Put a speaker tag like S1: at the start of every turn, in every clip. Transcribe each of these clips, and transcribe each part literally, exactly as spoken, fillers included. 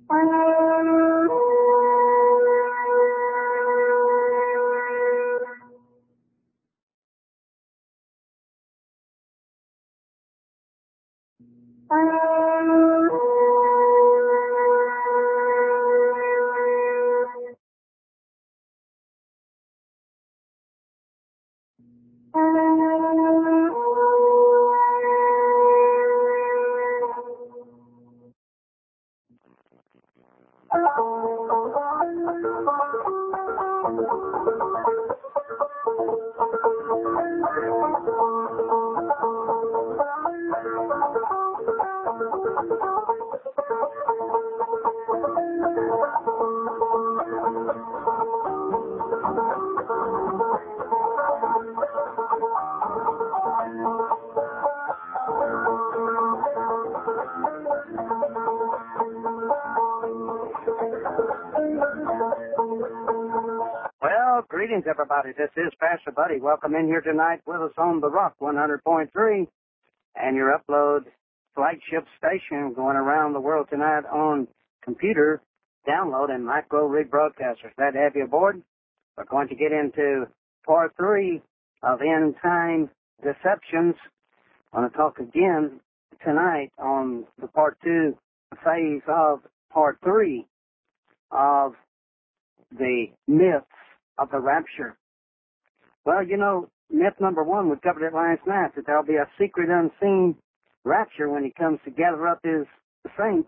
S1: Well, greetings, everybody. This is Pastor Buddy. Welcome in here tonight with us on The Rock one hundred point three and your upload flagship station going around the world tonight on computer, download, and micro rebroadcasters. Glad to have you aboard. We're going to get into part three of End Time Deceptions. I'm going to talk again tonight on the part two phase of part three of the myths of the rapture. Well, you know, myth number one, we covered it last night, that there'll be a secret, unseen rapture when he comes to gather up his saints.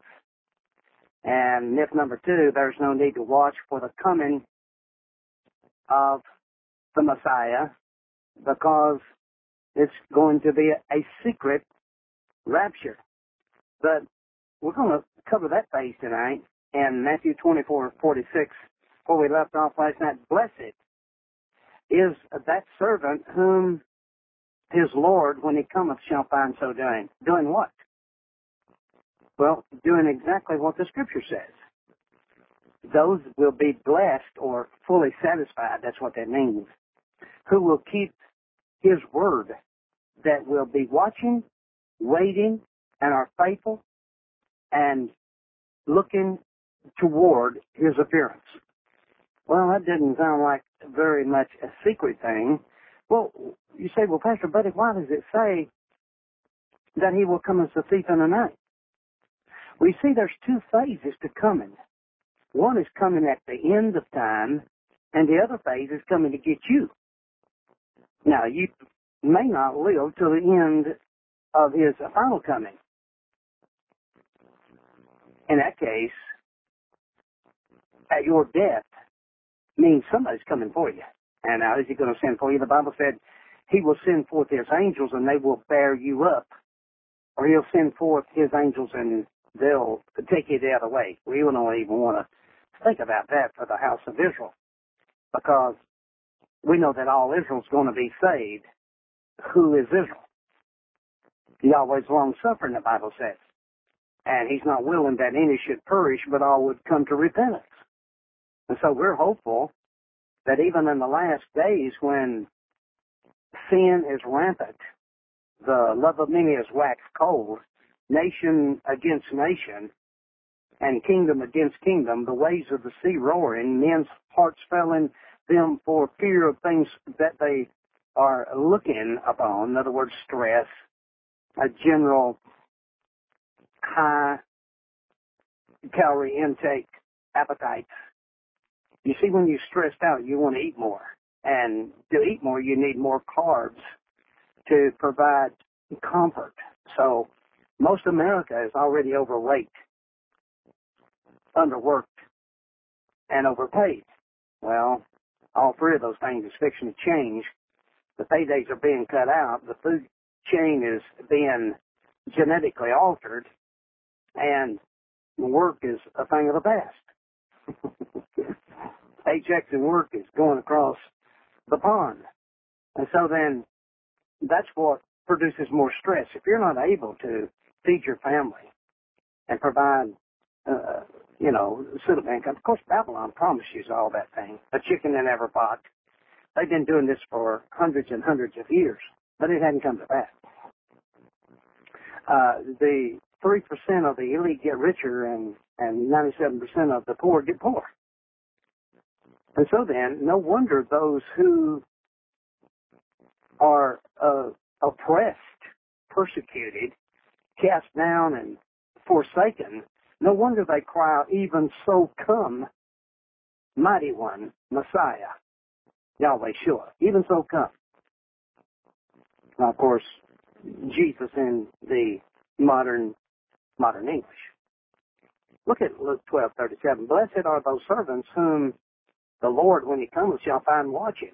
S1: And myth number two, there's no need to watch for the coming of the Messiah because it's going to be a, a secret rapture. But we're going to cover that phase tonight in Matthew twenty-four forty-six, where we left off last night. Blessed is that servant whom his Lord, when he cometh, shall find so doing. Doing what? Well, doing exactly what the Scripture says. Those will be blessed or fully satisfied, that's what that means, who will keep his word, that will be watching, waiting, and are faithful, and looking toward his appearance. Well, that didn't sound like very much a secret thing. Well, you say, well, Pastor Buddy, why does it say that he will come as a thief in the night? We see there's two phases to coming. One is coming at the end of time, and the other phase is coming to get you. Now, you may not live till the end of his final coming. In that case, at your death means somebody's coming for you. And now, is he going to send for you? The Bible said he will send forth his angels and they will bear you up. Or he'll send forth his angels and they'll take you the other way. We don't even want to think about that for the house of Israel, because we know that all Israel's going to be saved. Who is Israel? Yahweh's long-suffering, the Bible says. And he's not willing that any should perish, but all would come to repentance. And so we're hopeful that even in the last days when sin is rampant, the love of many is waxed cold, nation against nation, and kingdom against kingdom, the waves of the sea roaring, men's hearts failing them for fear of things that they are looking upon. In other words, stress, a general high calorie intake, appetites. You see, when you're stressed out, you want to eat more. And to eat more, you need more carbs to provide comfort. So most America is already overweight, underworked, and overpaid. Well, all three of those things is fixing to change. The paydays are being cut out. The food chain is being genetically altered, and work is a thing of the past. Paychecks and work is going across the pond. And so then that's what produces more stress. If you're not able to feed your family and provide, uh, you know, suitable income, of course, Babylon promises all that thing, a chicken in every pot. They've been doing this for hundreds and hundreds of years, but it hadn't come to pass. Uh, the three percent of the elite get richer and and ninety-seven percent of the poor get poor. And so then, no wonder those who are uh, oppressed, persecuted, cast down, and forsaken, no wonder they cry out, even so come, mighty one, Messiah, Yahweh Shua. Even so come. Now, of course, Jesus in the modern modern English. Look at Luke twelve thirty-seven. Blessed are those servants whom the Lord, when he comes, shall find watching.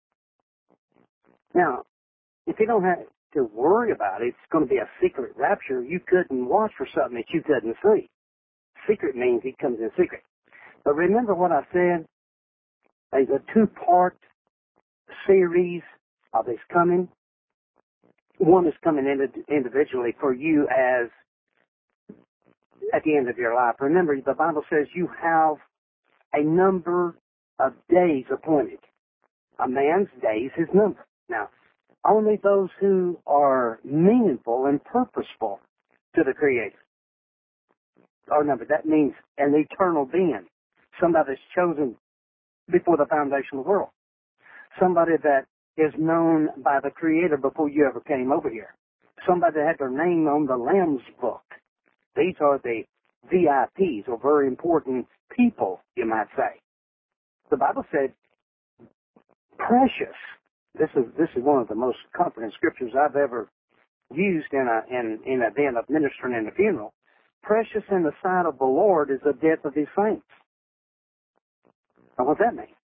S1: Now, if you don't have to worry about it, it's going to be a secret rapture. You couldn't watch for something that you couldn't see. Secret means he comes in secret. But remember what I said? There's a two-part series of his coming. One is coming in individually for you as at the end of your life. Remember, the Bible says you have a number of days appointed. A man's days is numbered. Now, only those who are meaningful and purposeful to the Creator are numbered. That means an eternal being. Somebody that's chosen before the foundation of the world. Somebody that is known by the Creator before you ever came over here. Somebody that had their name on the Lamb's book. These are the V I Ps, or very important people, you might say. The Bible said, precious. This is this is one of the most comforting scriptures I've ever used in a in in an event of ministering in a funeral. Precious in the sight of the Lord is the death of his saints. Now, what does that mean?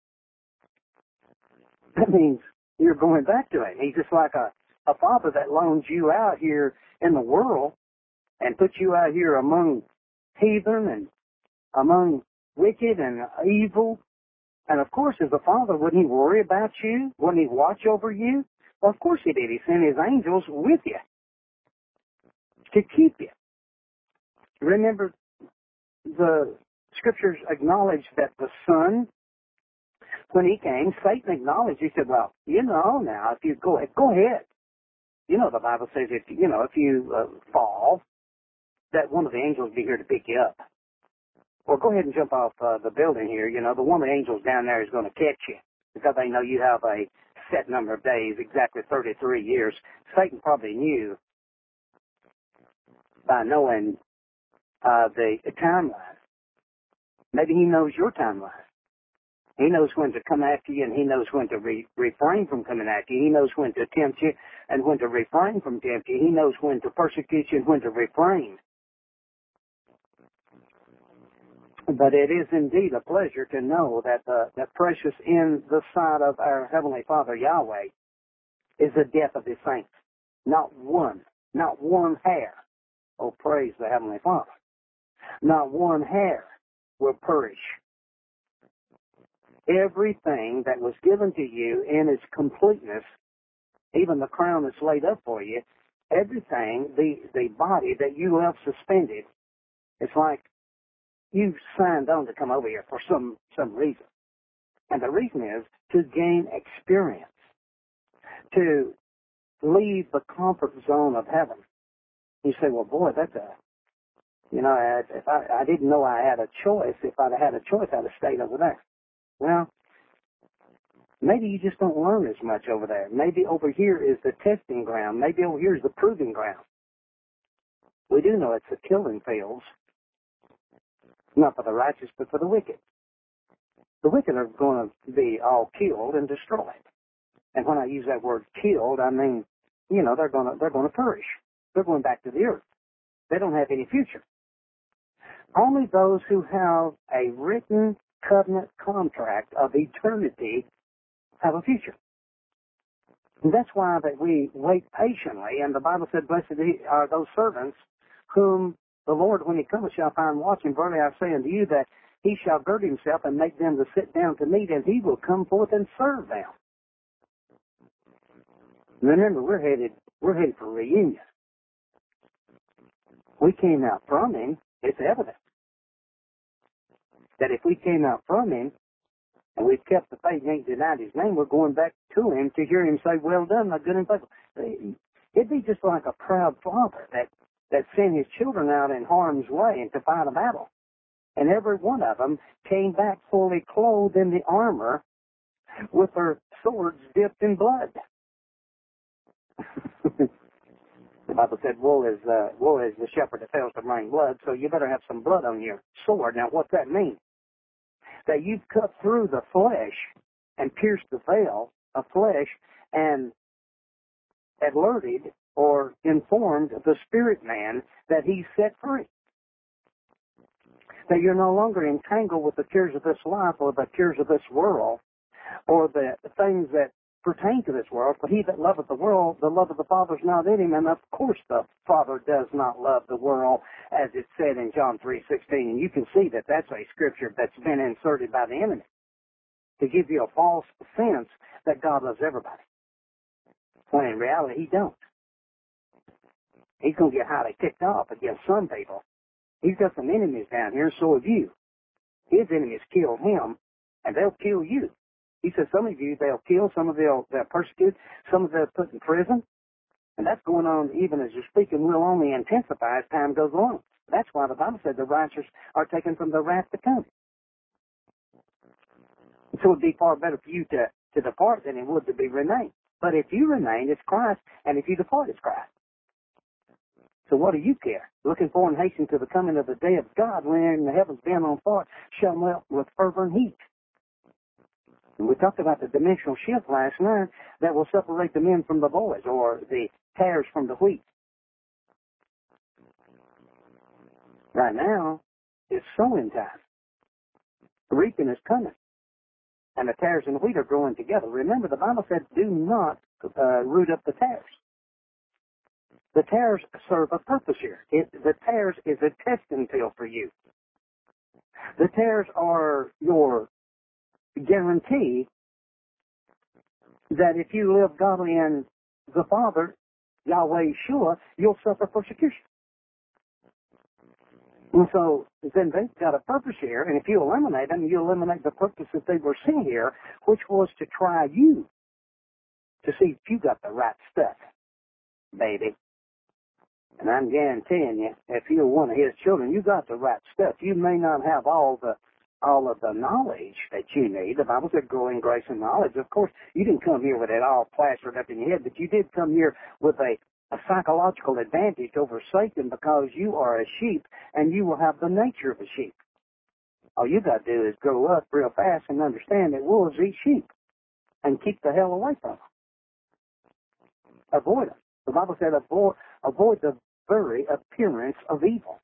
S1: That means you're going back to him. He's just like a, a father that loans you out here in the world and puts you out here among heathen and among wicked and evil. And of course, as a father, wouldn't he worry about you? Wouldn't he watch over you? Well, of course he did. He sent his angels with you to keep you. Remember, the scriptures acknowledge that the Son, when he came, Satan acknowledged. He said, well, you know now, if you go ahead, go ahead. You know, the Bible says if, you know, if you uh, fall, that one of the angels will be here to pick you up. Well, go ahead and jump off uh, the building here. You know, the one of the angels down there is going to catch you because they know you have a set number of days, exactly thirty-three years. Satan probably knew by knowing uh, the, the timeline. Maybe he knows your timeline. He knows when to come after you, and he knows when to re- refrain from coming after you. He knows when to tempt you and when to refrain from tempt you. He knows when to persecute you and when to refrain. But it is indeed a pleasure to know that the that precious in the sight of our Heavenly Father, Yahweh, is the death of his saints. Not one, not one hair. Oh, praise the Heavenly Father. Not one hair will perish. Everything that was given to you in its completeness, even the crown that's laid up for you, everything, the, the body that you left suspended, it's like you signed on to come over here for some, some reason. And the reason is to gain experience, to leave the comfort zone of heaven. You say, well, boy, that's a, you know, if I, I didn't know I had a choice. If I'd had a choice, I'd have stayed over there. Well, maybe you just don't learn as much over there. Maybe over here is the testing ground. Maybe over here is the proving ground. We do know it's the killing fields, not for the righteous, but for the wicked. The wicked are going to be all killed and destroyed. And when I use that word killed, I mean, you know, they're going to they're going to perish. They're going back to the earth. They don't have any future. Only those who have a written covenant contract of eternity have a future. And that's why that we wait patiently. And the Bible said, blessed are those servants whom the Lord, when he cometh, shall find watching. Verily I say unto you that he shall gird himself and make them to sit down to meat, and he will come forth and serve them. Remember, we're headed, we're headed for reunion. We came out from him. It's evident that if we came out from him and we've kept the faith and ain't denied his name, we're going back to him to hear him say, well done, my good and faithful. It'd be just like a proud father that, that sent his children out in harm's way and to fight a battle. And every one of them came back fully clothed in the armor with their swords dipped in blood. The Bible said, woe is, uh, woe is the shepherd that fails to bring blood, so you better have some blood on your sword. Now, what's that mean? That you've cut through the flesh and pierced the veil of flesh and alerted or informed the spirit man that he's set free. That you're no longer entangled with the cares of this life or the cares of this world or the things that pertain to this world. For he that loveth the world, the love of the Father is not in him. And of course the Father does not love the world, as it said in John three sixteen. And you can see that that's a scripture that's been inserted by the enemy to give you a false sense that God loves everybody. When in reality, he don't. He's going to get highly ticked off against some people. He's got some enemies down here, and so have you. His enemies killed him, and they'll kill you. He says some of you they'll kill, some of they'll, they'll persecute, some of they'll put in prison. And that's going on even as you're speaking, will only intensify as time goes on. That's why the Bible said the righteous are taken from the wrath to come. So it would be far better for you to, to depart than it would to be remain. But if you remain, it's Christ, and if you depart, it's Christ. So what do you care? Looking for and hastening to the coming of the day of God, when the heavens being on fire shall melt with fervent heat. And we talked about the dimensional shift last night that will separate the men from the boys, or the tares from the wheat. Right now, it's sowing time. The reaping is coming. And the tares and the wheat are growing together. Remember, the Bible said, do not uh, root up the tares. The tares serve a purpose here. It, the tares is a testing field for you. The tares are your guarantee that if you live godly in the Father, Yahweh Yeshua, you'll suffer persecution. And so then they've got a purpose here, and if you eliminate them, you eliminate the purpose that they were sent here, which was to try you to see if you got the right stuff, baby. And I'm guaranteeing you, if you're one of his children, you got the right stuff. You may not have all the all of the knowledge that you need. The Bible said grow in grace and knowledge. Of course, you didn't come here with it all plastered up in your head, but you did come here with a, a psychological advantage over Satan, because you are a sheep and you will have the nature of a sheep. All you got to do is grow up real fast and understand that wolves eat sheep and keep the hell away from them. Avoid them. The Bible said avoid, avoid the very appearance of evil.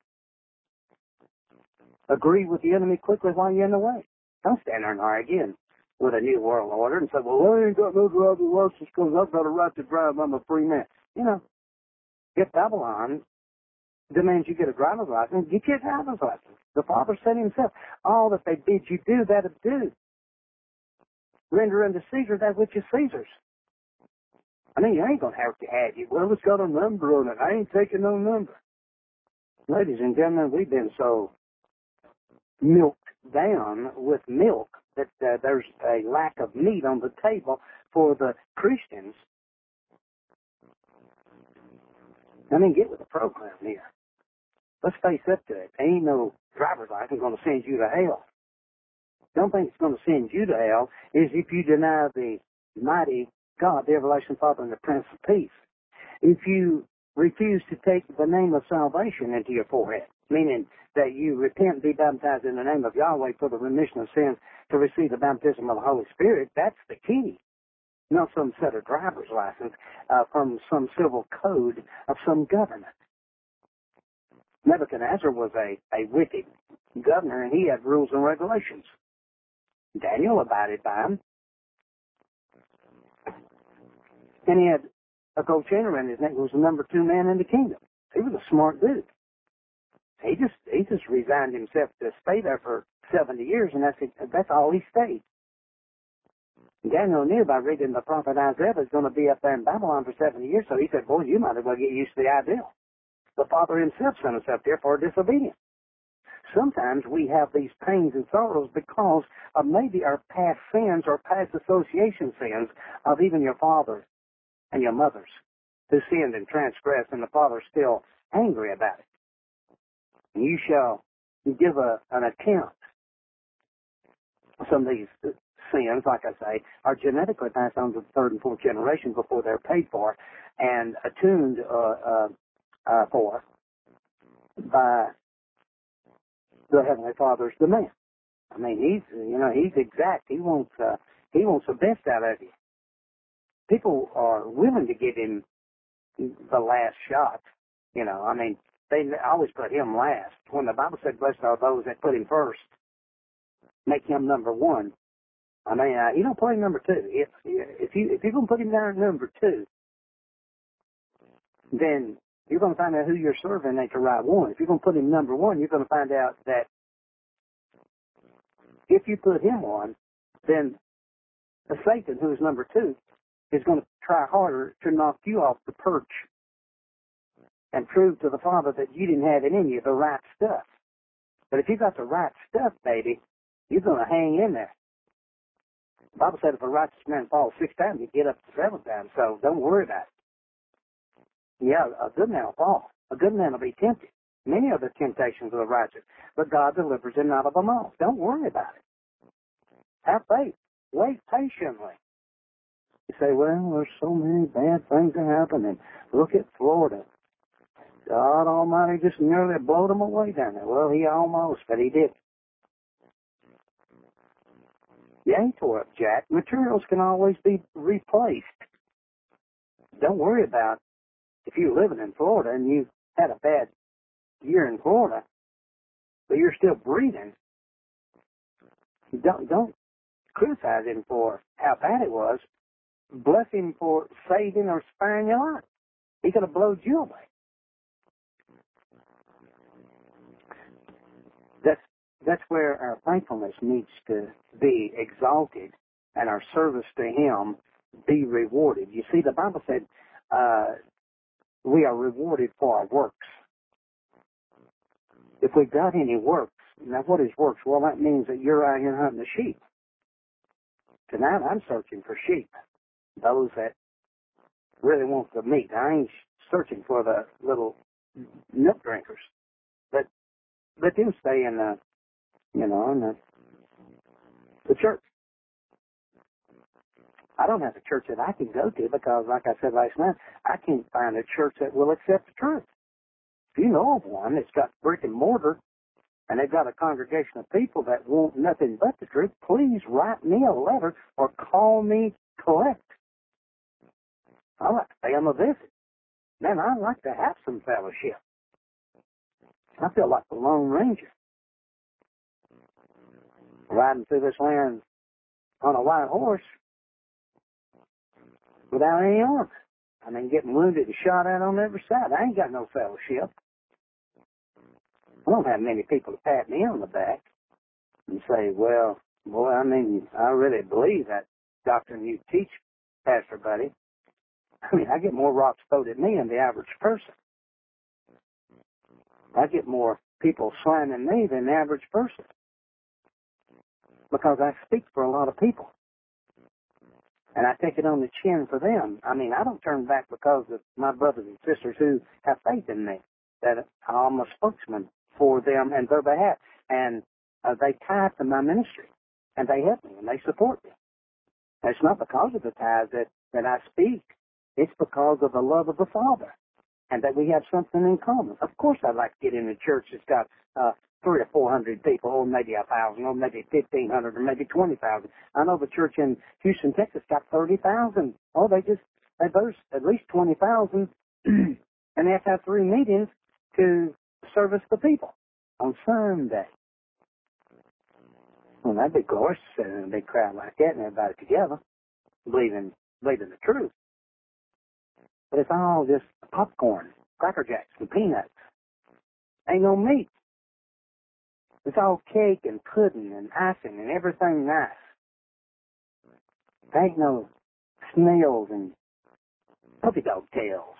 S1: Agree with the enemy quickly while you're in the way. Don't stand there and argue with a new world order and say, well, I ain't got no driver's license because I've got a right to drive. I'm a free man. You know, if Babylon demands you get a driver's license, get your driver's license. The Father said himself, all that they bid you do, that'll do. Render unto Caesar that which is Caesar's. I mean, you ain't going to have to have you. Well, it's got a number on it. I ain't taking no number. Ladies and gentlemen, we've been so milked down with milk that uh, there's a lack of meat on the table for the Christians. I mean, get with the program here. Let's face up to it. Ain't no driver's license going to send you to hell. The only thing that's going to send you to hell is if you deny the mighty God, the everlasting Father, and the Prince of Peace. If you refuse to take the name of salvation into your forehead, meaning that you repent and be baptized in the name of Yahweh for the remission of sins to receive the baptism of the Holy Spirit, that's the key. Not some set of driver's license uh, from some civil code of some government. Nebuchadnezzar was a, a wicked governor, and he had rules and regulations. Daniel abided by them. And he had a gold chain around his neck. He was the number two man in the kingdom. He was a smart dude. He just he just resigned himself to stay there for seventy years, and that's it, that's all he stayed. Daniel knew by reading the prophet Isaiah was going to be up there in Babylon for seventy years, so he said, boy, you might as well get used to the idea. The Father himself sent us up there for disobedience. Sometimes we have these pains and sorrows because of maybe our past sins or past association sins of even your fathers and your mothers who sinned and transgressed, and the Father's still angry about it. And you shall give a, an account. Some of these sins, like I say, are genetically passed on to the third and fourth generation before they're paid for and attuned uh, uh, uh, for by the Heavenly Father's demand. I mean, he's, you know, he's exact. He wants, uh, he wants the best out of you. People are willing to give him the last shot. You know, I mean, they always put him last. When the Bible said, blessed are those that put him first, make him number one. I mean, uh, you don't put him number two. If, if you, if you're going to put him down at number two, then you're going to find out who you're serving ain't the right one. If you're going to put him number one, you're going to find out that if you put him on, then the Satan, who is number two, is going to try harder to knock you off the perch and prove to the Father that you didn't have it in you, the right stuff. But if you got the right stuff, baby, you're going to hang in there. The Bible said if a righteous man falls six times, he get up the seventh time, so don't worry about it. Yeah, a good man will fall. A good man will be tempted. Many are the temptations of the righteous, but God delivers him out of them all. Don't worry about it. Have faith. Wait patiently. You say, well, there's so many bad things that happen, and look at Florida. God Almighty just nearly blowed them away down there. Well, he almost, but he did. You ain't tore up, Jack. Materials can always be replaced. Don't worry about if you're living in Florida and you had a bad year in Florida, but you're still breathing. Don't don't criticize him for how bad it was. Bless him for saving or sparing your life. He could have blown you away. That's that's where our thankfulness needs to be exalted and our service to him be rewarded. You see, the Bible said uh, we are rewarded for our works. If we've got any works, now what is works? Well, that means that you're out here hunting the sheep. Tonight I'm searching for sheep, those that really want the meat. I ain't searching for the little milk drinkers. But let them stay in the, you know, in the, the church. I don't have a church that I can go to because, like I said last night, I can't find a church that will accept the truth. If you know of one that's got brick and mortar and they've got a congregation of people that want nothing but the truth, please write me a letter or call me collect. I like to pay them a visit. Man, I like to have some fellowship. I feel like the Lone Ranger riding through this land on a white horse without any armor. I mean, getting wounded and shot at on every side. I ain't got no fellowship. I don't have many people to pat me on the back and say, well, boy, I mean, I really believe that doctrine you teach, Pastor Buddy. I mean, I get more rocks thrown at me than the average person. I get more people slamming me than the average person because I speak for a lot of people. And I take it on the chin for them. I mean, I don't turn back because of my brothers and sisters who have faith in me, that I'm a spokesman for them and their behalf. And uh, they tithe to my ministry, and they help me, and they support me. And it's not because of the tithe that, that I speak. It's because of the love of the Father, and that we have something in common. Of course I'd like to get in a church that's got uh, three or four hundred people, or maybe a thousand, or maybe fifteen hundred, or maybe twenty thousand. I know the church in Houston, Texas got thirty thousand. Oh, they just, they boast at least twenty thousand, and they have to have three meetings to service the people on Sunday. Well, that'd be glorious, sitting in a big crowd like that and everybody together, believing, believing the truth. But it's all just popcorn, Cracker Jacks, and peanuts. Ain't no meat. It's all cake and pudding and icing and everything nice. There ain't no snails and puppy dog tails.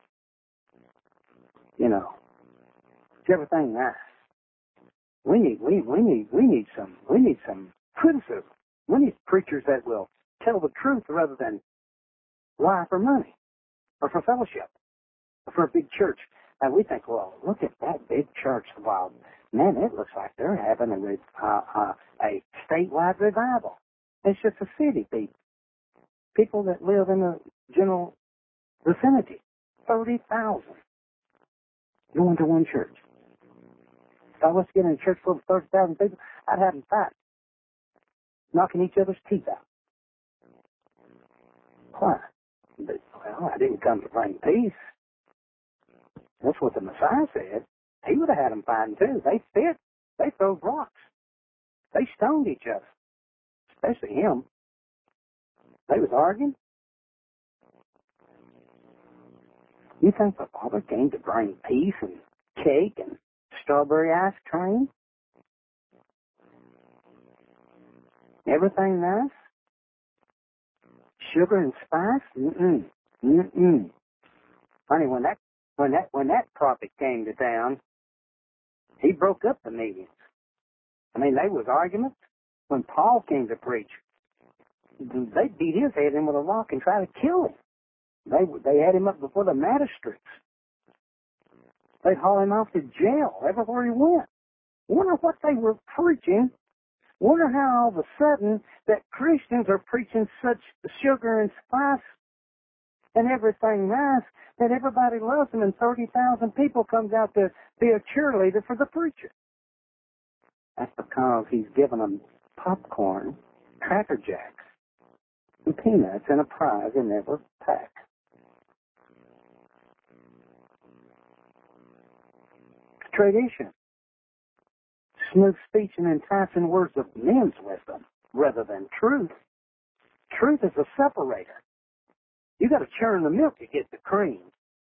S1: You know, it's everything nice. We need, we, we need, we need some, we need some criticism. We need preachers that will tell the truth rather than lie for money or for fellowship or for a big church. And we think, well, look at that big church. Wow, man, it looks like they're having a, re- uh, uh, a statewide revival. It's just a city, people. People that live in the general vicinity. thirty thousand going to one church. If I was to get in a church full of thirty thousand people, I'd have them fight, knocking each other's teeth out. Why? Well, I didn't come to bring peace. That's what the Messiah said. He would have had them fighting too. They fit. They throw rocks. They stoned each other, especially him. They was arguing. You think the Father came to bring peace and cake and strawberry ice cream? Everything nice? Sugar and spice? Mm-mm. Mm-mm. Honey, when that when that when that prophet came to town, he broke up the meetings. I mean, they was arguments. When Paul came to preach, they beat his head in with a rock and tried to kill him. They they had him up before the magistrates. They'd haul him off to jail everywhere he went. Wonder what they were preaching. Wonder how all of a sudden that Christians are preaching such sugar and spice and everything nice that everybody loves them and thirty thousand people comes out to be a cheerleader for the preacher. That's because he's given them popcorn, Cracker Jacks, and peanuts and a prize in every pack. Tradition. Smooth speech and enticing words of men's wisdom rather than truth. Truth is a separator. You got to churn the milk to get the cream,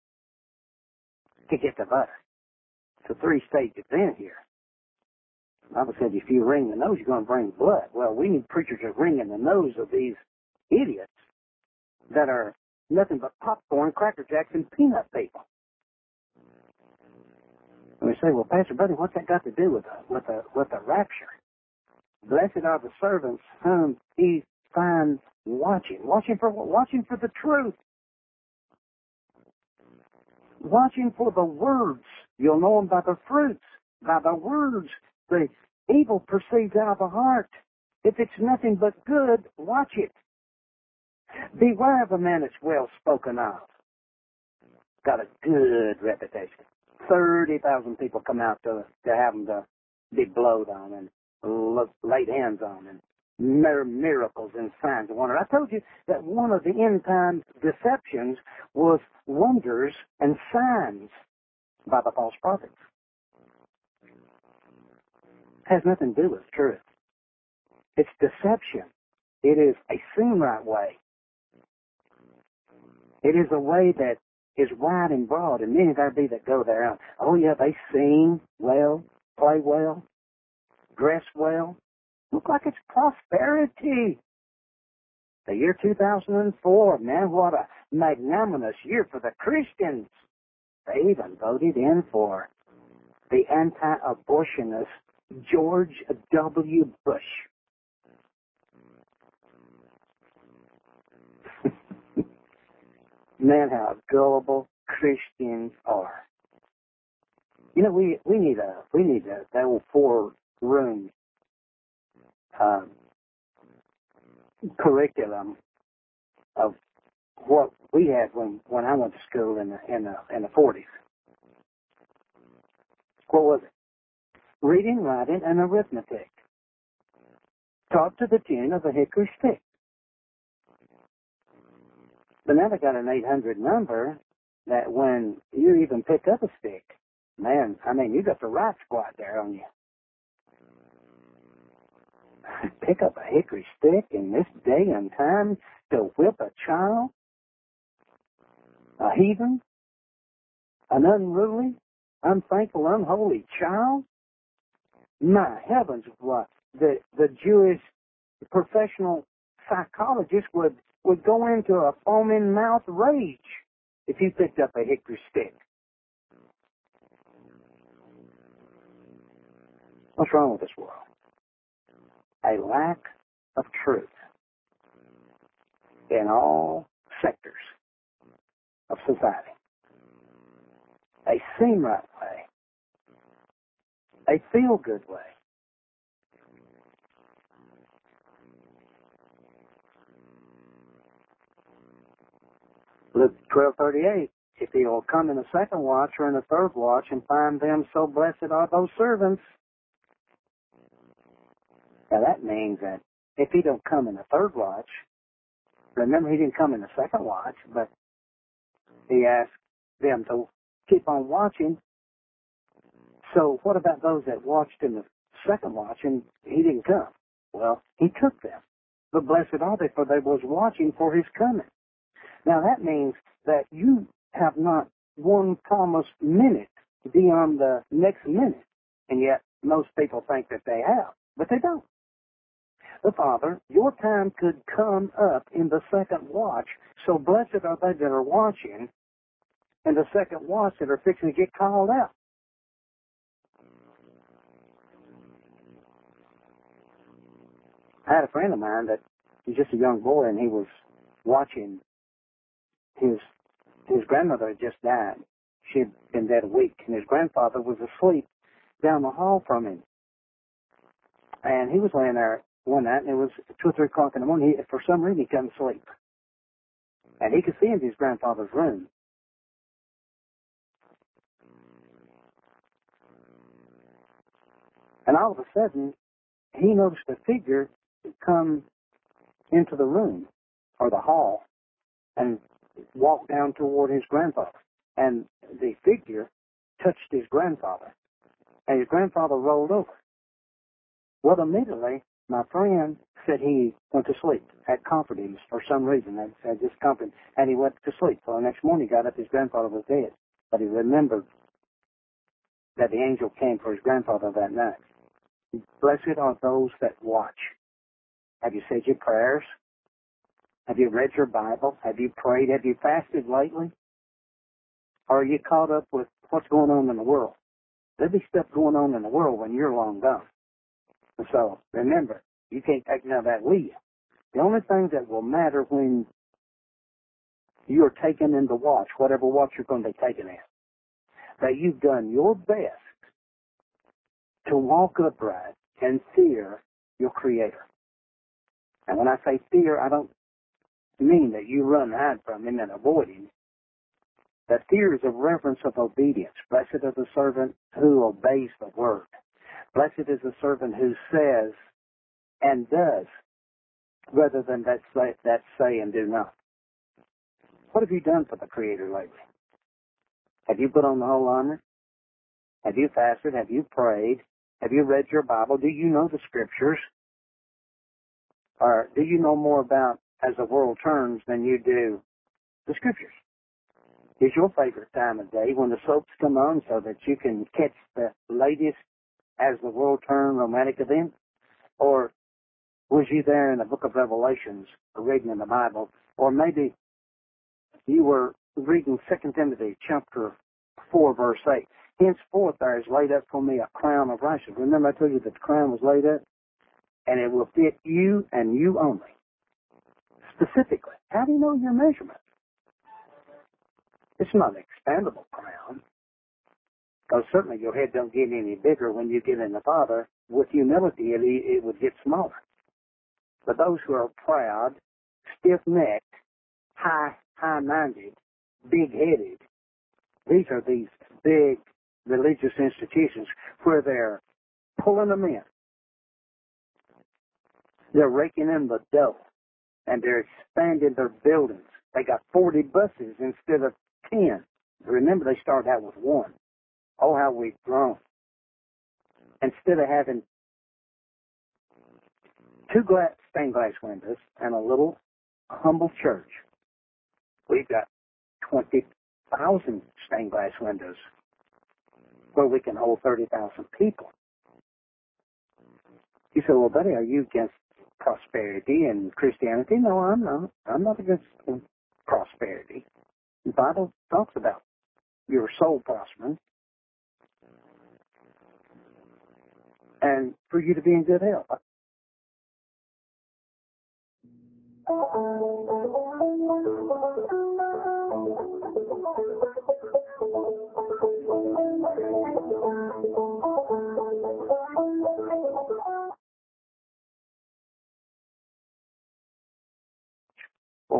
S1: to get the butter. It's a three-stage event here. The Bible said if you ring the nose, you're going to bring blood. Well, we need preachers to ring in the nose of these idiots that are nothing but popcorn, Cracker Jacks, and peanut people. And we say, well, Pastor Buddy, what's that got to do with the, with the, with the rapture? Blessed are the servants whom he finds watching. Watching for what? Watching for the truth. Watching for the words. You'll know them by the fruits, by the words. The evil proceeds out of the heart. If it's nothing but good, watch it. Beware of a man that's well spoken of. Got a good reputation. thirty thousand people come out to, to have him to be blowed on and look, laid hands on and miracles and signs of wonder. I told you that one of the end time deceptions was wonders and signs by the false prophets. Has nothing to do with truth. It's deception. It is a seen right way. It is a way that is wide and broad, and many there be that go there. Oh yeah, they sing well, play well, dress well. Look like it's prosperity. The year two thousand four, man, what a magnanimous year for the Christians. They even voted in for the anti-abortionist George W. Bush. Man, how gullible Christians are. You know, we we need a we need a that old four room um, curriculum of what we had when when I went to school in the in the in the forties. What was it? Reading, writing, and arithmetic. Taught to the tune of a hickory stick. But now they got an eight hundred number that when you even pick up a stick, man, I mean, you got the right squat there on you. Pick up a hickory stick in this day and time to whip a child, a heathen, an unruly, unthankful, unholy child. My heavens, what the the Jewish professional psychologist would would go into a foaming mouth rage if you picked up a hickory stick. What's wrong with this world? A lack of truth in all sectors of society. A They seem right way. They feel good way. Luke twelve thirty-eight. If he will come in the second watch or in the third watch and find them, so blessed are those servants. Now that means that if he don't come in the third watch, remember he didn't come in the second watch, but he asked them to keep on watching. So what about those that watched in the second watch and he didn't come? Well, he took them. But blessed are they, for they was watching for his coming. Now that means that you have not one promised minute beyond the next minute. And yet most people think that they have, but they don't. The Father, your time could come up in the second watch, so blessed are they that are watching in the second watch that are fixing to get called out. I had a friend of mine that was just a young boy, and he was watching his his grandmother had just died. She had been dead a week, and his grandfather was asleep down the hall from him. And he was laying there one night, and it was two or three o'clock in the morning. He, for some reason, he couldn't sleep. And he could see into his grandfather's room. And all of a sudden, he noticed a figure come into the room, or the hall, and walk down toward his grandfather. And the figure touched his grandfather. And his grandfather rolled over. Well, immediately, my friend said he went to sleep, had comforted him for some reason, had, had just comforted, and he went to sleep. So the next morning he got up, his grandfather was dead. But he remembered that the angel came for his grandfather that night. Blessed are those that watch. Have you said your prayers? Have you read your Bible? Have you prayed? Have you fasted lately? Or are you caught up with what's going on in the world? There'll be stuff going on in the world when you're long gone. And so, remember, you can't take none of that with you. The only thing that will matter when you're taken in the watch, whatever watch you're going to be taken in, that you've done your best to walk upright and fear your Creator. And when I say fear, I don't mean that you run and hide from Him and avoid Him. That fear is a reverence of obedience. Blessed is the servant who obeys the word. Blessed is the servant who says and does, rather than that say, that say and do not. What have you done for the Creator lately? Have you put on the whole armor? Have you fasted? Have you prayed? Have you read your Bible? Do you know the Scriptures? Or do you know more about as the world turns than you do the Scriptures? Is your favorite time of day when the soaps come on so that you can catch the latest as the world turn romantic event? Or was you there in the book of Revelations reading in the Bible? Or maybe you were reading Second Timothy chapter four, verse eight. Henceforth there is laid up for me a crown of righteousness. Remember I told you that the crown was laid up? And it will fit you and you only. Specifically. How do you know your measurement? It's not an expandable crown. Because certainly your head don't get any bigger when you get in the Father. With humility, it, it would get smaller. But those who are proud, stiff-necked, high, high-minded, big-headed, these are these big religious institutions where they're pulling them in. They're raking in the dough, and they're expanding their buildings. They got forty buses instead of ten. Remember, they started out with one. Oh, how we've grown. Instead of having two glass, stained glass windows and a little humble church, we've got twenty thousand stained glass windows where we can hold thirty thousand people. You say, well, buddy, are you against prosperity and Christianity? No, I'm not. I'm not against prosperity. The Bible talks about your soul prospering and for you to be in good health.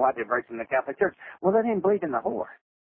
S1: why they break from the Catholic Church? Well, they didn't believe in the whore.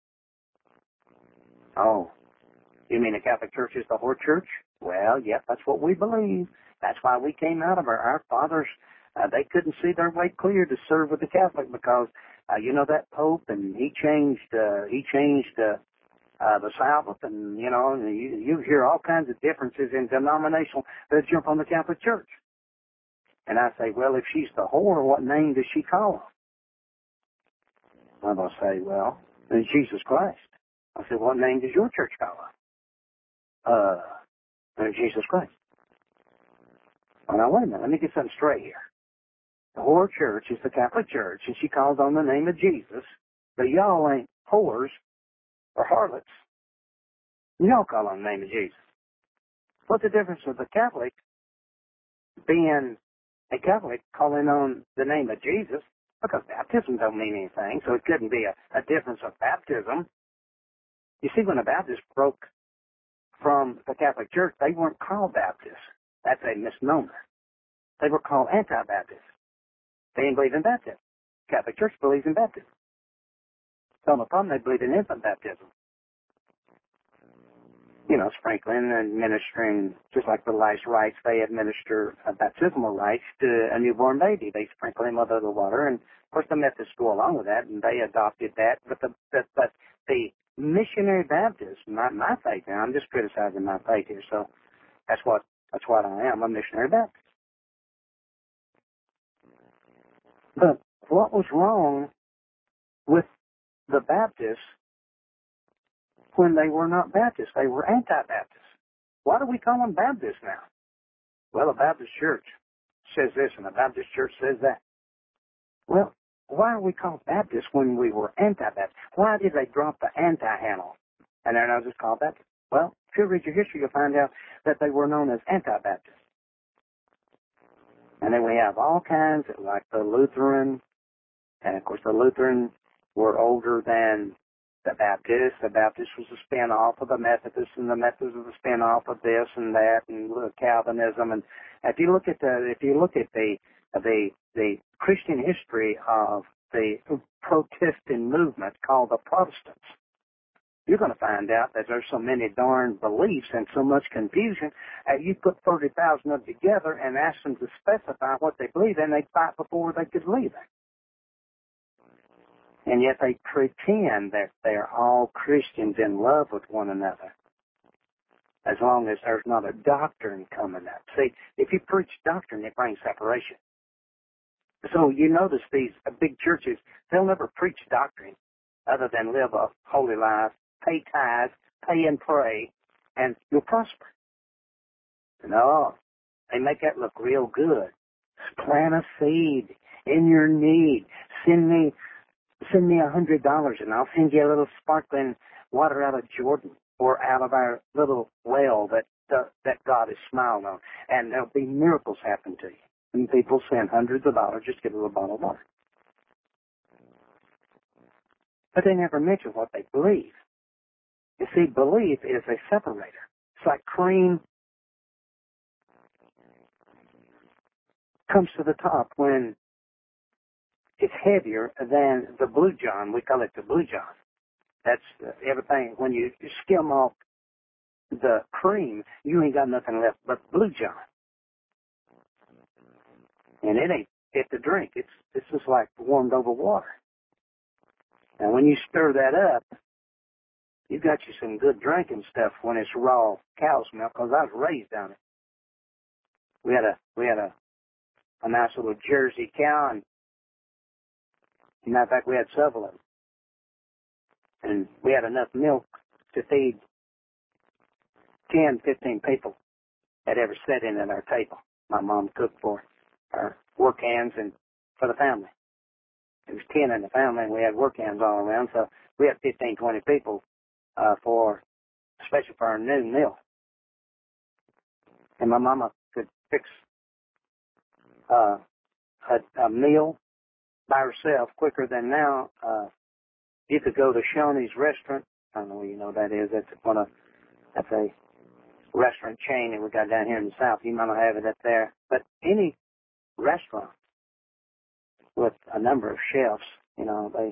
S1: Oh, you mean the Catholic Church is the whore church? Well, yep, that's what we believe. That's why we came out of our, our fathers. Uh, they couldn't see their way clear to serve with the Catholic because, uh, you know, that Pope, and he changed, uh, he changed, uh, uh, the Sabbath, and, you know, and you, you hear all kinds of differences in denominational that jump on the Catholic Church. And I say, well, if she's the whore, what name does she call her? Well, they'll say, well, it's Jesus Christ. I said, what name does your church call her? Uh, Jesus Christ. Well, now, wait a minute. Let me get something straight here. The whore church is the Catholic Church, and she calls on the name of Jesus, but y'all ain't whores or harlots. Y'all call on the name of Jesus. What's the difference with the Catholic being a Catholic calling on the name of Jesus? Because baptism don't mean anything, so it couldn't be a, a difference of baptism. You see, when the Baptists broke from the Catholic Church, they weren't called Baptists. That's a misnomer. They were called anti-Baptists. They didn't believe in baptism. Catholic Church believes in baptism. So the problem, they believe in infant baptism. You know, sprinkling and administering, just like the last rites, they administer uh, baptismal rites to a newborn baby. They sprinkle him with the water, and of course the Methodists go along with that, and they adopted that. But the but, but the missionary Baptists, my my faith, now I'm just criticizing my faith here, so that's what that's what I am, a missionary Baptist. But what was wrong with the Baptists when they were not Baptists? They were anti-Baptists. Why do we call them Baptists now? Well, the Baptist Church says this, and the Baptist Church says that. Well, why are we called Baptists when we were anti-Baptists? Why did they drop the anti-handle? And they're now just called Baptists. Well, if you read your history, you'll find out that they were known as anti-Baptists. And then we have all kinds, like the Lutheran, and of course the Lutheran were older than the Baptists. The Baptist was a spin-off of the Methodists, and the Methodists was a spin-off of this and that, and Calvinism. And if you look at the, if you look at the, the, the Christian history of the Protestant movement called the Protestants, you're going to find out that there's so many darn beliefs and so much confusion. Uh, you put thirty thousand of them together and ask them to specify what they believe, and they'd fight before they could believe it. And yet they pretend that they're all Christians in love with one another, as long as there's not a doctrine coming up. See, if you preach doctrine, it brings separation. So you notice these big churches, they'll never preach doctrine other than live a holy life, pay tithes, pay and pray, and you'll prosper. No, they make that look real good. Plant a seed in your need. Send me Send me a hundred dollars and I'll send you a little sparkling water out of Jordan or out of our little well that uh, that God has smiled on. And there'll be miracles happen to you. And people send hundreds of dollars just to get a little bottle of water. But they never mention what they believe. You see, belief is a separator. It's like cream comes to the top when it's heavier than the Blue John. We call it the Blue John. That's uh, everything. When you skim off the cream, you ain't got nothing left but Blue John. And it ain't fit to drink. It's, it's just like warmed over water. And when you stir that up, you got you some good drinking stuff when it's raw cow's milk, because I was raised on it. We had a, we had a, a nice little Jersey cow, and as a matter of fact, we had several of them. And we had enough milk to feed ten, fifteen people that ever sat in at our table. My mom cooked for our work hands and for the family. There was ten in the family, and we had work hands all around, so we had fifteen, twenty people uh, for, especially for our noon meal. And my mama could fix uh, a, a meal by herself quicker than now. Uh, you could go to Shoney's restaurant. I don't know where you know that is. That's one of, that's a restaurant chain that we got down here in the South. You might not have it up there. But any restaurant with a number of chefs You know, they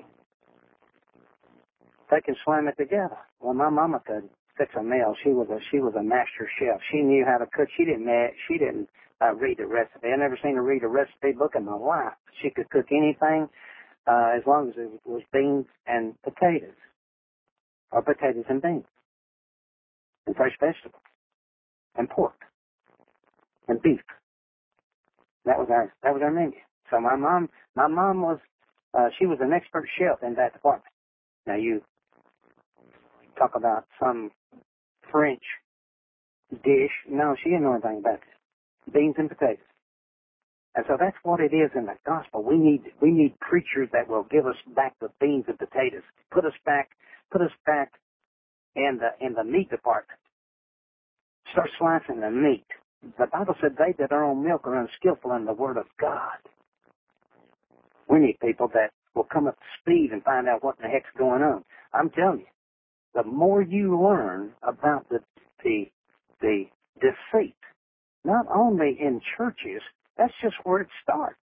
S1: they can slam it together. Well, my mama could fix a meal. She was a she was a master chef. She knew how to cook. She didn't she didn't uh, read the recipe. I never seen her read a recipe book in my life. She could cook anything uh, as long as it was beans and potatoes, or potatoes and beans, and fresh vegetables, and pork, and beef. That was our that was our menu. So my mom my mom was uh, she was an expert chef in that department. Now you talk about some French dish. No, she didn't know anything about it. Beans and potatoes. And so that's what it is in the gospel. We need we need preachers that will give us back the beans and potatoes. Put us back put us back in the in the meat department. Start slicing the meat. The Bible said they that are on milk are unskillful in the word of God. We need people that will come up to speed and find out what the heck's going on. I'm telling you, the more you learn about the the the deceit, not only in churches, that's just where it starts.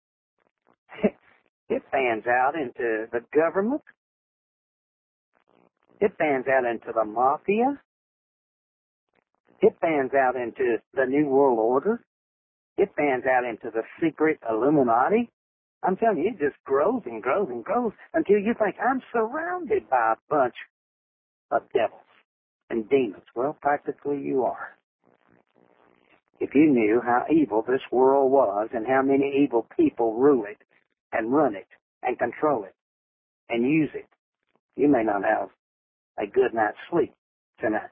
S1: It fans out into the government. It fans out into the mafia. It fans out into the New World Order. It fans out into the secret Illuminati. I'm telling you, it just grows and grows and grows until you think, I'm surrounded by a bunch of devils and demons. Well, practically you are. If you knew how evil this world was and how many evil people rule it and run it and control it and use it, you may not have a good night's sleep tonight.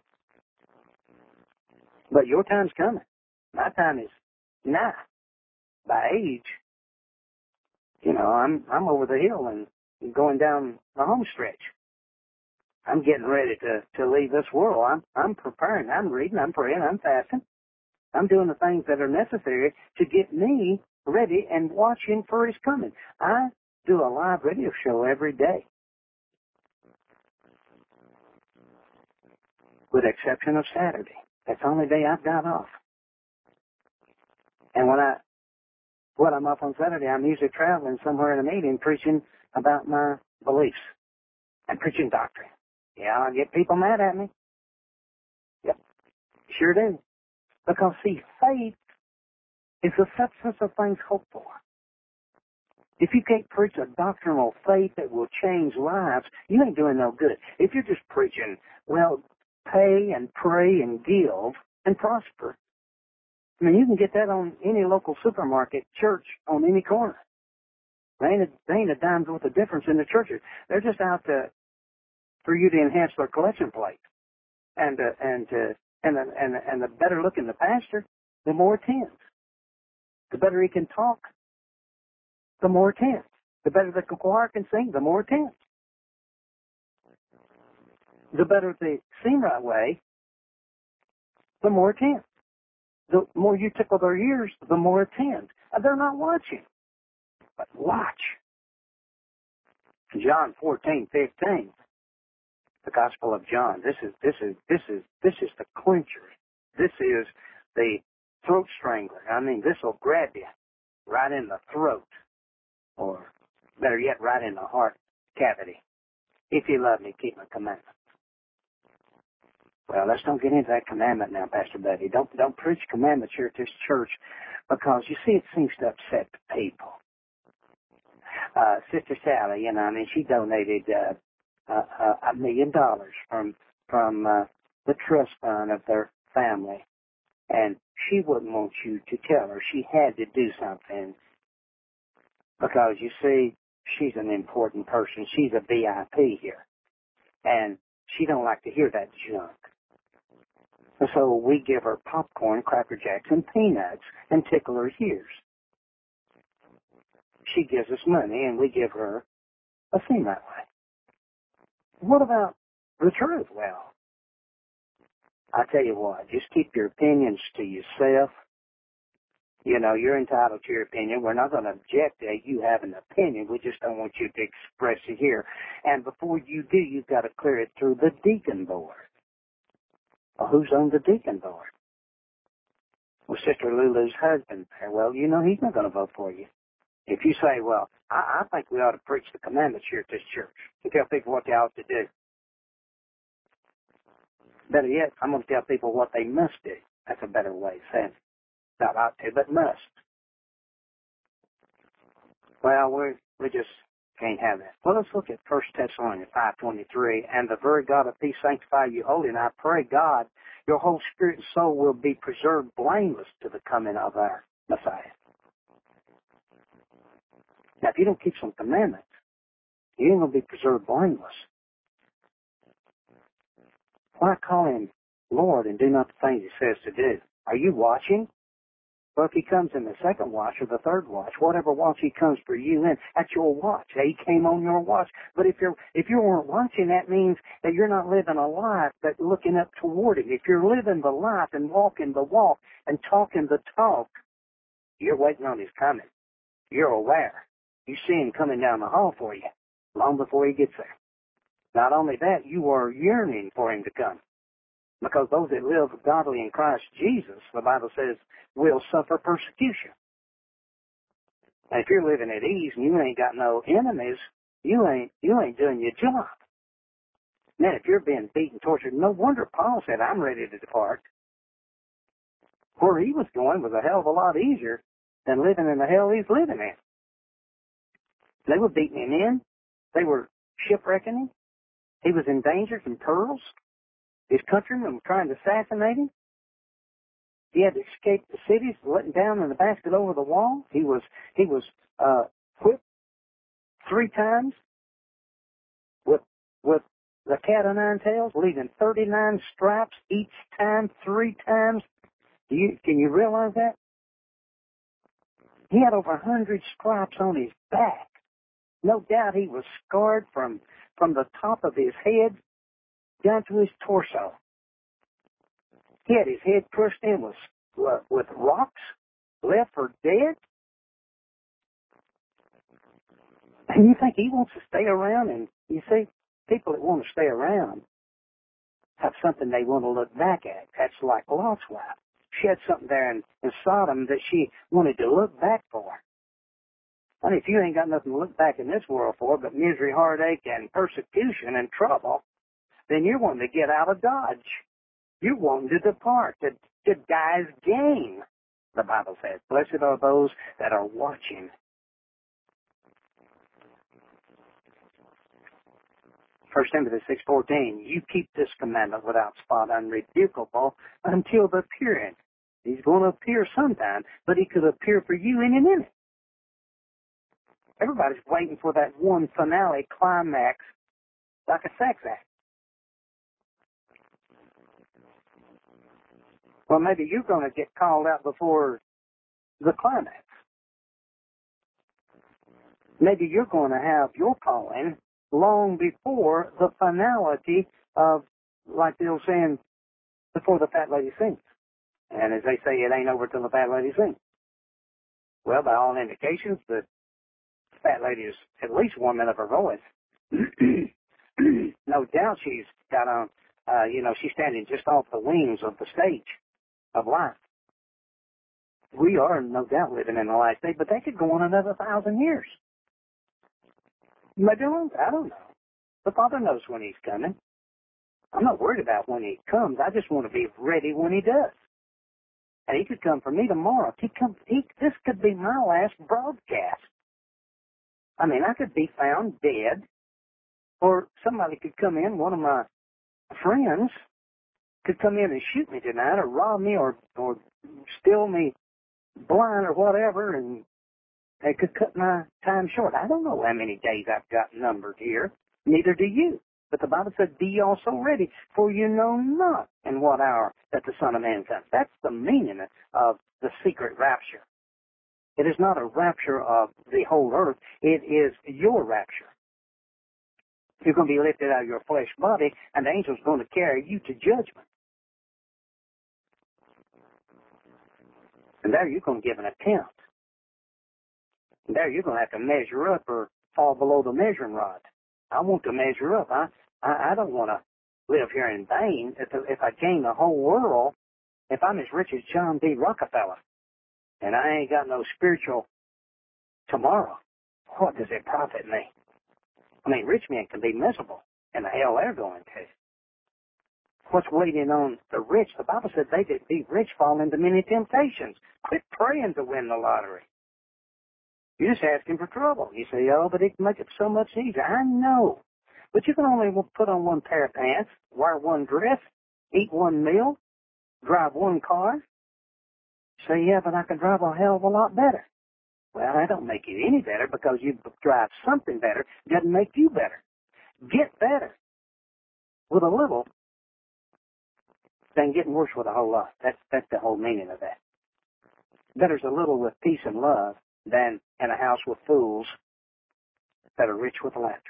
S1: But your time's coming. My time is nigh. By age, you know, I'm I'm over the hill and going down the home stretch. I'm getting ready to, to leave this world. I'm I'm preparing. I'm reading. I'm praying. I'm fasting. I'm doing the things that are necessary to get me ready and watching for His coming. I do a live radio show every day, with the exception of Saturday. That's the only day I've got off. And when I when I'm off on Saturday, I'm usually traveling somewhere in a meeting preaching about my beliefs and preaching doctrine. Yeah, I get people mad at me. Yep, sure do. Because, see, faith is the substance of things hoped for. If you can't preach a doctrinal faith that will change lives, you ain't doing no good. If you're just preaching, well, pay and pray and give and prosper. I mean, you can get that on any local supermarket, church, on any corner. They ain't a, they ain't a dime's worth of difference in the churches. They're just out to, for you to enhance their collection plate. And, uh, and, uh, and, the, and, the, and the better looking the pastor, the more attends. The better he can talk, the more attends. The better the choir can sing, the more attends. The better they sing right way, the more attends. The more you tickle their ears, the more attend. And they're not watching. But watch. John fourteen fifteen. The Gospel of John. This is this is this is this is the clincher. This is the throat strangler. I mean, this will grab you right in the throat, or better yet, right in the heart cavity. If you love me, keep my commandments. Well, let's don't get into that commandment now, Pastor Betty. Don't don't preach commandments here at this church, because you see, it seems to upset the people. Uh, Sister Sally, you know, I mean, she donated uh, uh, a million dollars from from uh, the trust fund of their family, and she wouldn't want you to tell her. She had to do something, because you see, she's an important person. She's a V I P here, and she don't like to hear that junk. And so we give her popcorn, Cracker Jacks, and peanuts, and tickle her ears. She gives us money, and we give her a thing that way. What about the truth? Well, I tell you what, just keep your opinions to yourself. You know, you're entitled to your opinion. We're not going to object to you have an opinion. We just don't want you to express it here. And before you do, you've got to clear it through the deacon board. Well, who's on the deacon board? Well, Sister Lulu's husband there. Well, you know, he's not going to vote for you. If you say, well, I, I think we ought to preach the commandments here at this church and tell people what they ought to do. Better yet, I'm going to tell people what they must do. That's a better way of saying it. Not ought to, but must. Well, we we just can't have that. Well, let's look at First Thessalonians five twenty-three. And the very God of peace sanctify you wholly. And I pray, God, your whole spirit and soul will be preserved blameless to the coming of our Messiah. Now, if you don't keep some commandments, you ain't going to be preserved blameless. Why call him Lord and do not the things he says to do? Are you watching? Well, if he comes in the second watch or the third watch, whatever watch he comes for you in, that's your watch. He came on your watch. But if you're if you weren't watching, that means that you're not living a life but looking up toward him. If you're living the life and walking the walk and talking the talk, you're waiting on his coming. You're aware. You see him coming down the hall for you long before he gets there. Not only that, you are yearning for him to come. Because those that live godly in Christ Jesus, the Bible says, will suffer persecution. And if you're living at ease and you ain't got no enemies, you ain't you ain't doing your job. Man, if you're being beaten, tortured, no wonder Paul said, I'm ready to depart. Where he was going was a hell of a lot easier than living in the hell he's living in. They were beating him in. They were shipwrecking him. He was in danger from pearls. His countrymen were trying to assassinate him. He had to escape the cities, letting down in the basket over the wall. He was he was uh, whipped three times with with the cat o' nine tails, leaving thirty-nine stripes each time, three times. Do you, can you realize that? He had over a hundred stripes on his back. No doubt he was scarred from from the top of his head down to his torso. He had his head crushed in with, uh, with rocks, left for dead. And you think he wants to stay around? And you see, people that want to stay around have something they want to look back at. That's like Lot's wife. She had something there in, in Sodom that she wanted to look back for. I mean, if you ain't got nothing to look back in this world for but misery, heartache, and persecution and trouble, then you're wanting to get out of Dodge. You're wanting to depart, to, to die's gain. The Bible says, blessed are those that are watching. First Timothy six fourteen, you keep this commandment without spot, unrebukable, until the appearing. He's going to appear sometime, but he could appear for you any minute. Everybody's waiting for that one finale climax, like a sex act. Well, maybe you're going to get called out before the climax. Maybe you're going to have your calling long before the finality of, like the old saying, before the fat lady sings. And as they say, it ain't over till the fat lady sings. Well, by all indications, the fat lady is at least one minute of her voice. No doubt she's got on, uh, you know, she's standing just off the wings of the stage of life. We are no doubt living in the last day, but that could go on another thousand years. Maybe longer, I don't know. The Father knows when he's coming. I'm not worried about when he comes. I just want to be ready when he does. And he could come for me tomorrow. He come, he, this could be my last broadcast. I mean, I could be found dead, or somebody could come in, one of my friends could come in and shoot me tonight, or rob me, or or steal me blind, or whatever, and they could cut my time short. I don't know how many days I've got numbered here. Neither do you. But the Bible said, be also ready, for you know not in what hour that the Son of Man comes. That's the meaning of the secret rapture. It is not a rapture of the whole earth. It is your rapture. You're going to be lifted out of your flesh body, and the angel's going to carry you to judgment. And there you're going to give an account. And there you're going to have to measure up or fall below the measuring rod. I want to measure up. I I, I don't want to live here in vain. If, if I gain the whole world, if I'm as rich as John D. Rockefeller, and I ain't got no spiritual tomorrow, what does it profit me? I mean, rich men can be miserable in the hell they're going to. What's waiting on the rich? The Bible said they that be rich fall into many temptations. Quit praying to win the lottery. You're just asking for trouble. You say, oh, but it can make it so much easier. I know. But you can only put on one pair of pants, wear one dress, eat one meal, drive one car. Say, yeah, but I can drive a hell of a lot better. Well, that don't make you any better because you drive something better. Doesn't make you better. Get better with a little than getting worse with a whole lot. That's, that's the whole meaning of that. Better's a little with peace and love than in a house with fools that are rich with laughter.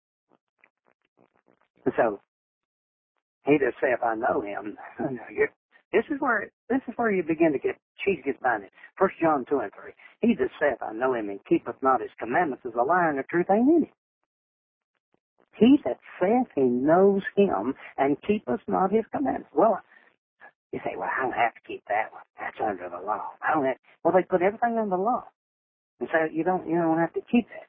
S1: And so, he that saith, I know him, you're, this is where this is where you begin to get, cheese gets binded. First John two and three. He that saith, I know him, and keepeth not his commandments is a liar, and the truth ain't in him. He that saith he knows him, and keepeth not his commandments. Well, you say, well, I don't have to keep that one. That's under the law. I don't have, well, they put everything under the law. And so you don't, you don't have to keep that.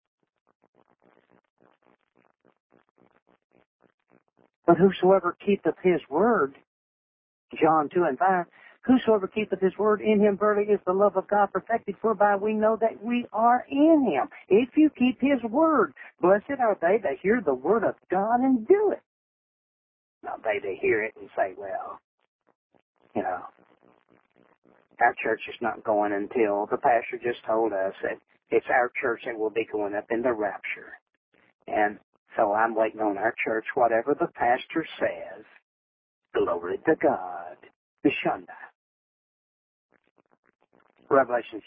S1: But whosoever keepeth his word, John two and five, whosoever keepeth his word, in him verily is the love of God perfected, whereby we know that we are in him. If you keep his word, blessed are they that hear the word of God and do it. Now they that hear it and say, well, you know, our church is not going until the pastor just told us that it's our church that will be going up in the rapture. And so I'm waiting on our church, whatever the pastor says, glory to God, the Shunda. Revelations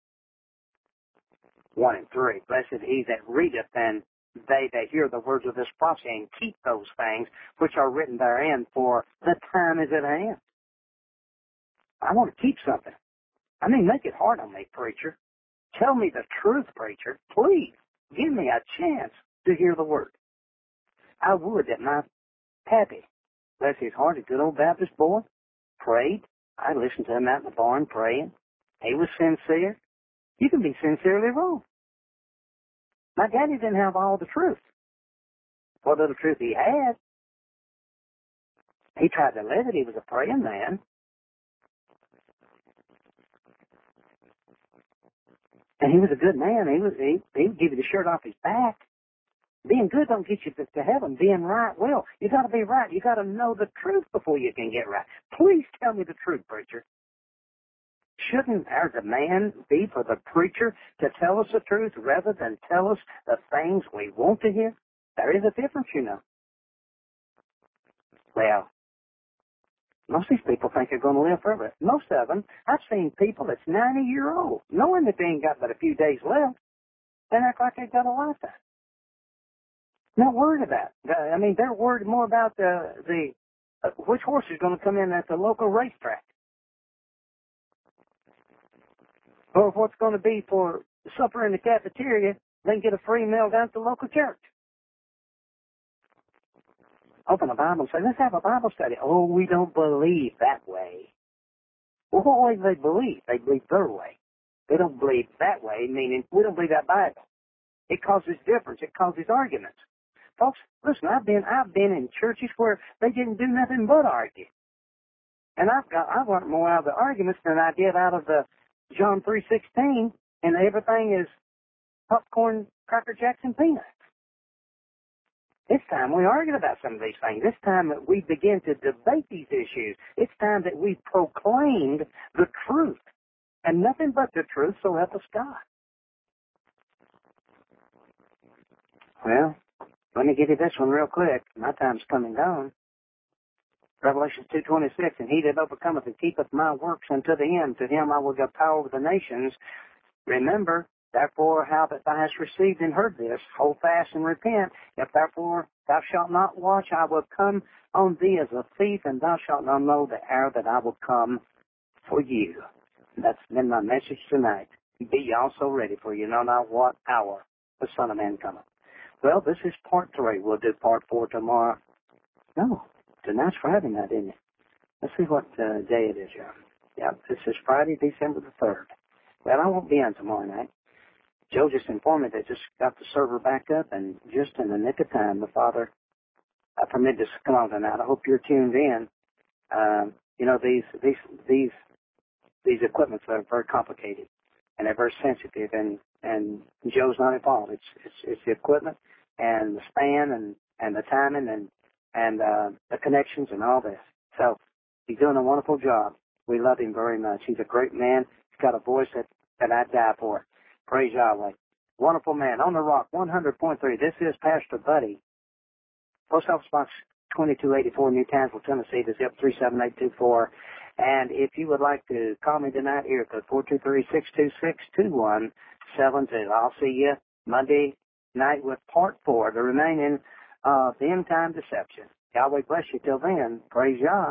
S1: one and three. Blessed he that readeth, and they that hear the words of this prophecy, and keep those things which are written therein, for the time is at hand. I want to keep something. I mean, make it hard on me, preacher. Tell me the truth, preacher. Please, give me a chance to hear the word. I would that my pappy, bless his heart, a good old Baptist boy, prayed. I listened to him out in the barn praying. He was sincere. You can be sincerely wrong. My daddy didn't have all the truth. What little truth he had, he tried to live it. He was a praying man. And he was a good man. He was he, he would give you the shirt off his back. Being good don't get you to, to heaven. Being right will. You got to be right. You got to know the truth before you can get right. Please tell me the truth, preacher. Shouldn't our demand be for the preacher to tell us the truth rather than tell us the things we want to hear? There is a difference, you know. Well, most of these people think they're going to live forever. Most of them, I've seen people that's ninety year old, knowing that they ain't got but a few days left, and act like they've got a lifetime. Not worried about it. I mean, they're worried more about the, the uh, which horse is going to come in at the local racetrack, or what's going to be for supper in the cafeteria. They can get a free meal down at the local church. Open the Bible and say, let's have a Bible study. Oh, we don't believe that way. Well, what way do they believe? They believe their way. They don't believe that way, meaning we don't believe that Bible. It causes difference. It causes arguments. Folks, listen, I've been I've been in churches where they didn't do nothing but argue. And I've got I've learned more out of the arguments than I did out of the John three sixteen, and everything is popcorn, Cracker Jacks, and peanuts. It's time we argue about some of these things. It's time that we begin to debate these issues. It's time that we proclaimed the truth, and nothing but the truth, so help us God. Well, let me give you this one real quick. My time's coming down. Revelation two twenty-six, and he that overcometh and keepeth my works unto the end, to him I will give power over the nations. Remember, therefore, how that thou hast received and heard this, hold fast and repent. If therefore thou shalt not watch, I will come on thee as a thief, and thou shalt not know the hour that I will come for you. That's been my message tonight. Be ye also ready, for you know not what hour the Son of Man cometh. Well, this is part three. We'll do part four tomorrow. No, tonight's Friday night, isn't it? Let's see what uh, day it is here. Yep, this is Friday, December the third. Well, I won't be on tomorrow night. Joe just informed me they just got the server back up, and just in the nick of time, the Father uh, permitted us to come on tonight. I hope you're tuned in. Um, you know, these these these these equipments are very complicated, and they're very sensitive, and and Joe's not involved. It's it's it's the equipment and the span and and the timing and and uh, the connections and all this. So he's doing a wonderful job. We love him very much. He's a great man. He's got a voice that that I'd die for. Praise Yahweh. Wonderful man. On the Rock, one hundred point three. This is Pastor Buddy. Post Office Box twenty-two eighty-four, New Townsville, Tennessee. The zip three seven eight two four. And if you would like to call me tonight, here at four two three, six two six, two one seven two. I'll see you Monday night with part four, the remaining of the End Time Deception. Yahweh bless you till then. Praise Yah.